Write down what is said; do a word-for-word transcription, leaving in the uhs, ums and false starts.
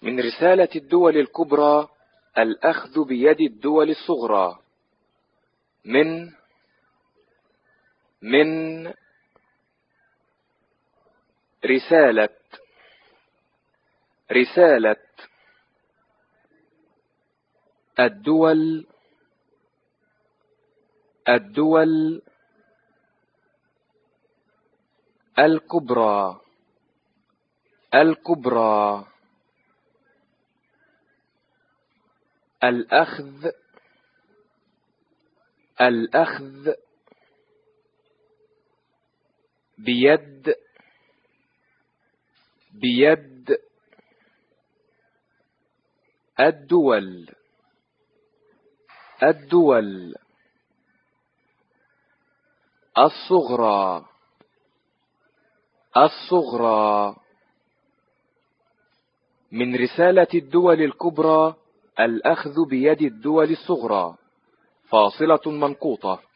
من رسالة الدول الكبرى الأخذ بيد الدول الصغرى. من من رسالة رسالة الدول الدول الكبرى الكبرى. الأخذ الأخذ بيد بيد الدول الدول الصغرى الصغرى. من رسالة الدول الكبرى الأخذ بيد الدول الصغرى. فاصلة منقوطة.